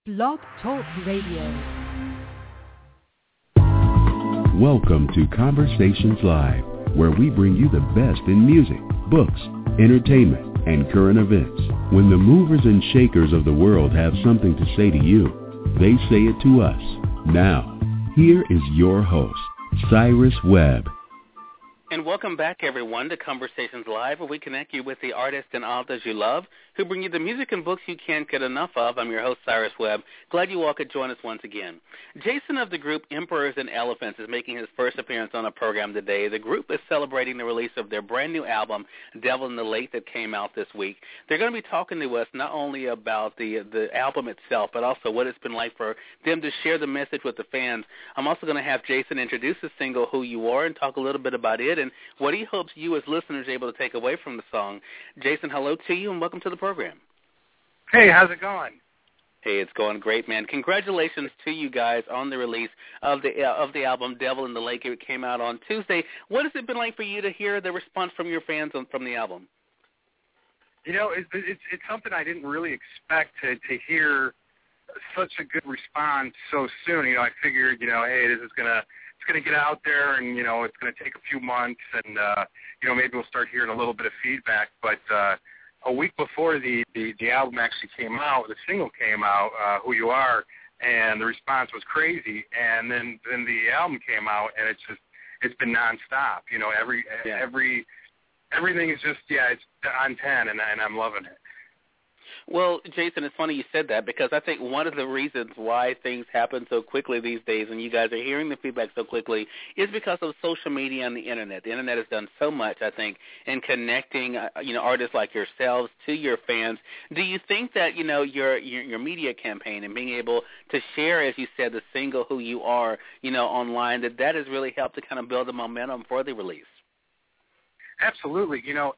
Blog Talk Radio. Welcome to Conversations Live, where we bring you the best in music, books, entertainment, and current events. When the movers and shakers of the world have something to say to you, they say it to us. Now, here is your host, Cyrus Webb. And welcome back, everyone, to Conversations Live, where we connect you with the artists and authors you love, who bring you the music and books you can't get enough of. I'm your host, Cyrus Webb. Glad you all could join us once again. Jason of the group Emperors and Elephants is making his first appearance on our program today. The group is celebrating the release of their brand new album, Devil in the Lake, that came out this week. They're going to be talking to us not only about the album itself, but also what it's been like for them to share the message with the fans. I'm also going to have Jason introduce the single, Who You Are, and talk a little bit about it and what he hopes you as listeners are able to take away from the song. Jason, hello to you and welcome to the program. Hey, how's it going? Hey, it's going great, man. Congratulations to you guys on the release of the album Devil in the Lake. It came out on Tuesday. What has it been like for you to hear the response from your fans from the album? You know, it's something I didn't really expect to hear such a good response so soon. You know, I figured, hey, this is it's gonna get out there, and it's gonna take a few months, and maybe we'll start hearing a little bit of feedback. But a week before the album actually came out, the single came out, Who You Are, and the response was crazy. And then the album came out, and it's been nonstop. Everything is just it's on 10, and I'm loving it. Well, Jason, it's funny you said that because I think one of the reasons why things happen so quickly these days and you guys are hearing the feedback so quickly is because of social media and the Internet. The Internet has done so much, I think, in connecting, artists like yourselves to your fans. Do you think that, your media campaign and being able to share, as you said, the single Who You Are, online, that has really helped to kind of build the momentum for the release? Absolutely.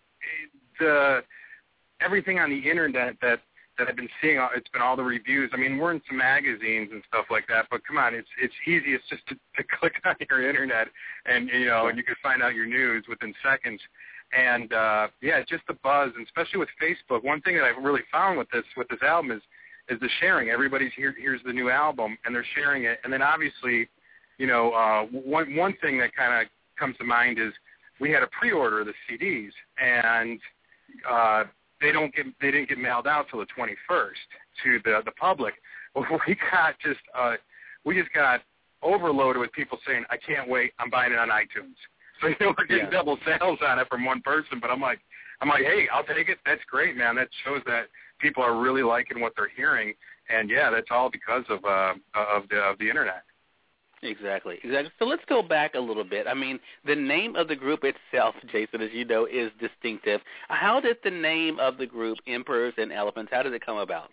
Everything on the Internet that I've been seeing, it's been all the reviews. I mean, we're in some magazines and stuff like that, but come on, it's easy. It's just to click on your Internet and, and you can find out your news within seconds. And, just the buzz, and especially with Facebook. One thing that I've really found with this album is the sharing. Everybody's here's the new album, and they're sharing it. And then obviously, one thing that kind of comes to mind is we had a pre-order of the CDs, and they didn't get mailed out till the 21st to the public. We just got overloaded with people saying, I can't wait, I'm buying it on iTunes. So we're getting double sales on it from one person, but I'm like, hey, I'll take it. That's great, man. That shows that people are really liking what they're hearing, and that's all because of the Internet. Exactly. So let's go back a little bit. I mean, the name of the group itself, Jason, as you know, is distinctive. How did the name of the group, Emperors and Elephants, how did it come about?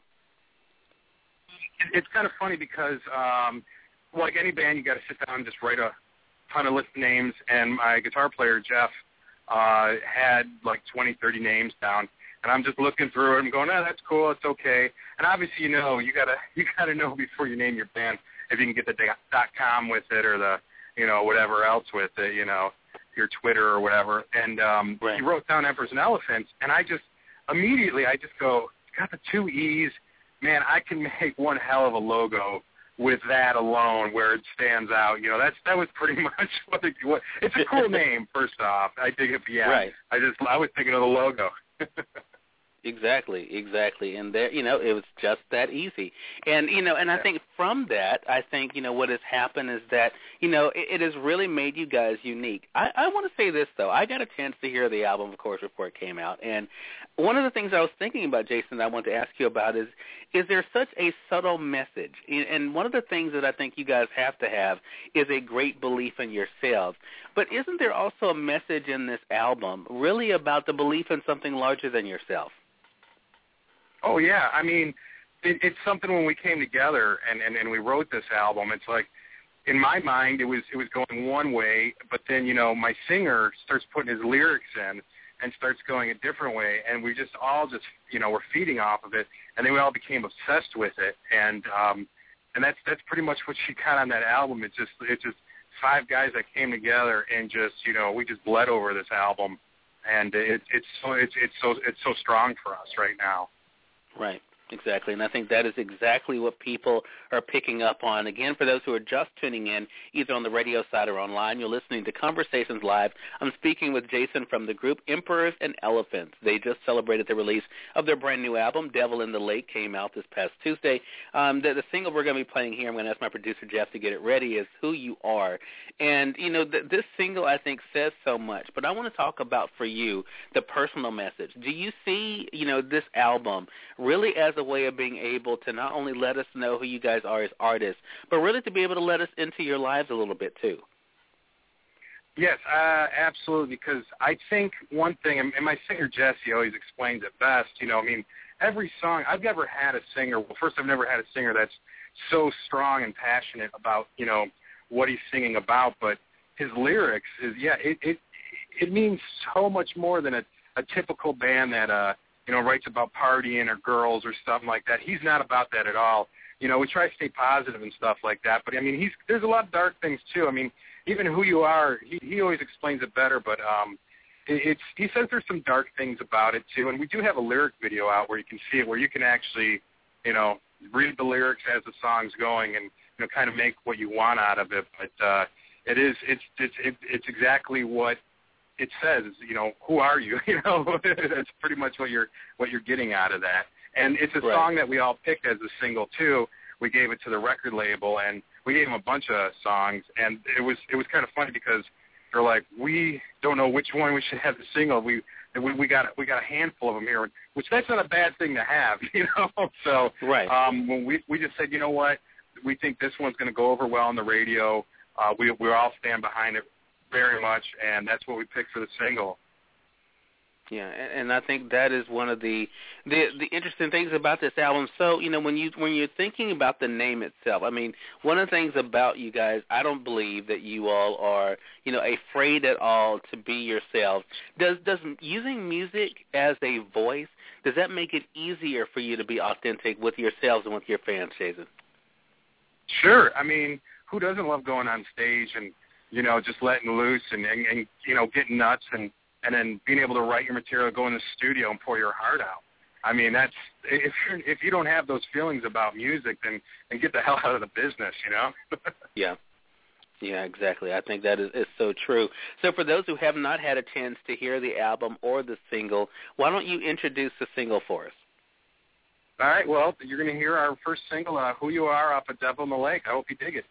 It's kind of funny because, like any band, you got to sit down and just write a ton of list of names. And my guitar player, Jeff, had like 20, 30 names down. And I'm just looking through it and going, that's cool, it's okay. And obviously, you gotta know before you name your band if you can get the .com with it or the, whatever else with it, your Twitter or whatever. And right. He wrote down Emperors and Elephants, and I just go, it's got the 2 E's. Man, I can make one hell of a logo with that alone where it stands out. That was pretty much what it's a cool name, first off. I dig it, Right. I was thinking of the logo. Exactly, and there, it was just that easy, and and I think from that, what has happened is that it has really made you guys unique. I want to say this though, I got a chance to hear the album, of course, before it came out, and one of the things I was thinking about, Jason, that I want to ask you about is there such a subtle message, and one of the things that I think you guys have to have is a great belief in yourselves, but isn't there also a message in this album really about the belief in something larger than yourself? Oh, yeah. I mean, it's something when we came together and we wrote this album, it's like, in my mind, it was going one way, but then, my singer starts putting his lyrics in and starts going a different way, and we just all we're feeding off of it, and then we all became obsessed with it, and that's pretty much what she got on that album. It's just 5 guys that came together and just, we just bled over this album, and it's so strong for us right now. Right. Exactly, and I think that is exactly what people are picking up on. Again, for those who are just tuning in, either on the radio side or online, you're listening to Conversations Live. I'm speaking with Jason from the group Emperors and Elephants. They just celebrated the release of their brand new album, Devil in the Lake, came out this past Tuesday. The single we're going to be playing here, I'm going to ask my producer Jeff to get it ready, is Who You Are. And, you know, this single, I think, says so much. But I want to talk about, for you, the personal message. Do you see, you know, this album really as a way of being able to not only let us know who you guys are as artists, but really to be able to let us into your lives a little bit too? Yes, absolutely, because I think one thing, and my singer Jesse always explains it best, you know, I mean, every song, I've never had a singer, well, first I've never had a singer that's so strong and passionate about, you know, what he's singing about, but his lyrics is, it means so much more than a typical band that, you know, writes about partying or girls or something like that. He's not about that at all. You know, we try to stay positive and stuff like that, but, I mean, there's a lot of dark things, too. I mean, even Who You Are, he always explains it better, but he says there's some dark things about it, too, and we do have a lyric video out where you can see it, where you can actually, you know, read the lyrics as the song's going and, you know, kind of make what you want out of it, but it's exactly what it says, you know, who are you? You know, that's pretty much what you're getting out of that. And it's a song that we all picked as a single too. We gave it to the record label, and we gave them a bunch of songs, and it was kind of funny because they're like, we don't know which one we should have the single. We got a handful of them here, which that's not a bad thing to have, you know. So when we just said, you know what, we think this one's going to go over well on the radio. We all stand behind it very much, and that's what we picked for the single. Yeah, and I think that is one of the interesting things about this album. So, you know, when you're thinking about the name itself, I mean, one of the things about you guys, I don't believe that you all are, you know, afraid at all to be yourselves. Does using music as a voice, does that make it easier for you to be authentic with yourselves and with your fans, Jason? Sure. I mean, who doesn't love going on stage and, you know, just letting loose and you know, getting nuts and then being able to write your material, go in the studio and pour your heart out. I mean, that's if you don't have those feelings about music, then get the hell out of the business, you know? Yeah, exactly. I think that is so true. So for those who have not had a chance to hear the album or the single, why don't you introduce the single for us? All right, well, you're going to hear our first single, Who You Are, off of Devil in the Lake. I hope you dig it.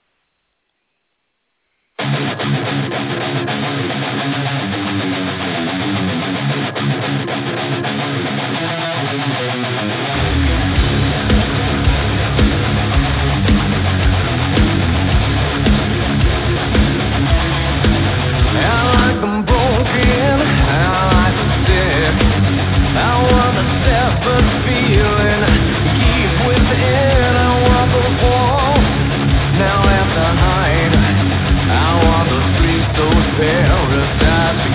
Paradise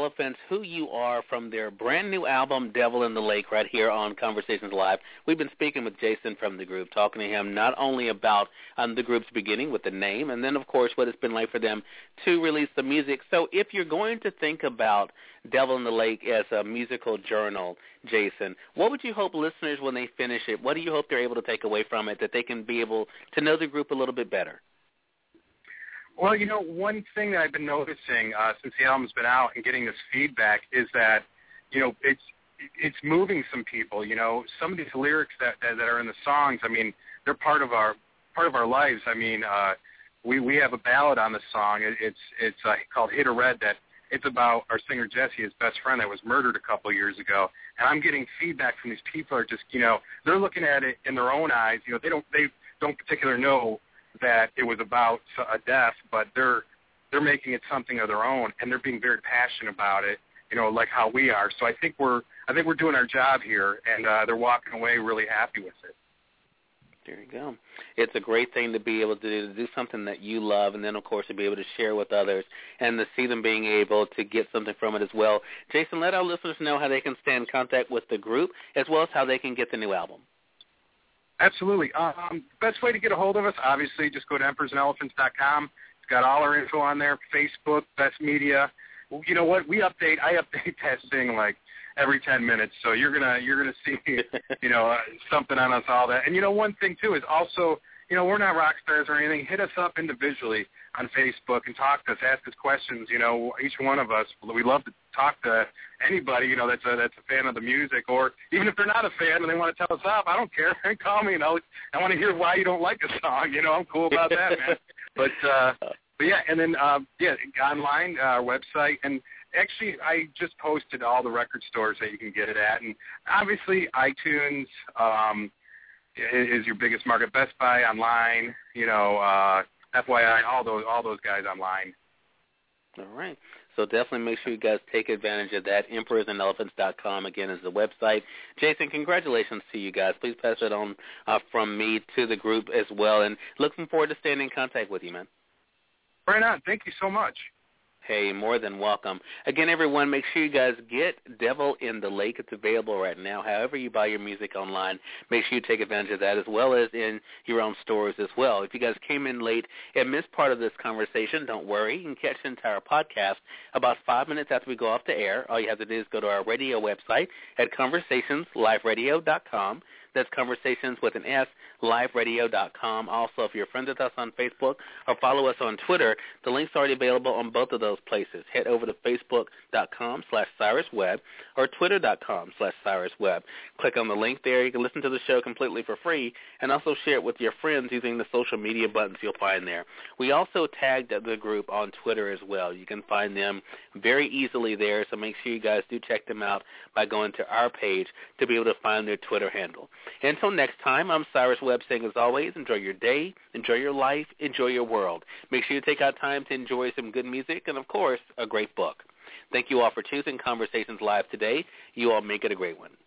Elephants who you are from their brand new album, Devil in the Lake, right here on Conversations Live. We've been speaking with Jason from the group, talking to him not only about the group's beginning with the name, and then, of course, what it's been like for them to release the music. So if you're going to think about Devil in the Lake as a musical journal, Jason, what would you hope listeners, when they finish it, what do you hope they're able to take away from it, that they can be able to know the group a little bit better? Well, one thing that I've been noticing since the album's been out and getting this feedback is that, it's moving some people. Some of these lyrics that are in the songs, I mean, they're part of our lives. I mean, we have a ballad on the song. It's called Hit a Red, that it's about our singer Jesse, his best friend that was murdered a couple of years ago. And I'm getting feedback from these people are just, they're looking at it in their own eyes. They don't particularly know that it was about a death, but they're making it something of their own, and they're being very passionate about it, like how we are. So I think we're doing our job here, and they're walking away really happy with it. There you go. It's a great thing to be able to do something that you love, and then, of course, to be able to share with others and to see them being able to get something from it as well. Jason, let our listeners know how they can stay in contact with the group, as well as how they can get the new album. Absolutely. Best way to get a hold of us, obviously, just go to emperorsandelephants.com. It's got all our info on there, Facebook, Best Media. Well, you know what? I update that thing like every 10 minutes, so you're gonna see, something on us, all that. And one thing too is also, we're not rock stars or anything. Hit us up individually on Facebook and talk to us, ask us questions. Each one of us, we love to talk to anybody, that's a fan of the music, or even if they're not a fan and they want to tell us off, I don't care. Call me, I want to hear why you don't like a song. I'm cool about that, man. But yeah, and then online, our website, and actually I just posted all the record stores that you can get it at, and obviously iTunes is your biggest market. Best Buy online, FYI, all those guys online. All right. So definitely make sure you guys take advantage of that. EmperorsandElephants.com, again, is the website. Jason, congratulations to you guys. Please pass it on from me to the group as well. And looking forward to staying in contact with you, man. Right on. Thank you so much. Hey, more than welcome. Again, everyone, make sure you guys get Devil in the Lake. It's available right now. However you buy your music online, make sure you take advantage of that, as well as in your own stores as well. If you guys came in late and missed part of this conversation, don't worry. You can catch the entire podcast about 5 minutes after we go off the air. All you have to do is go to our radio website at conversationsliveradio.com. That's Conversations with an S, liveradio.com. Also, if you're friends with us on Facebook or follow us on Twitter, the link's already available on both of those places. Head over to facebook.com/CyrusWebb or twitter.com/CyrusWebb. Click on the link there. You can listen to the show completely for free and also share it with your friends using the social media buttons you'll find there. We also tagged the group on Twitter as well. You can find them very easily there, so make sure you guys do check them out by going to our page to be able to find their Twitter handle. Until next time, I'm Cyrus Webb saying, as always, enjoy your day, enjoy your life, enjoy your world. Make sure you take out time to enjoy some good music and, of course, a great book. Thank you all for choosing Conversations Live today. You all make it a great one.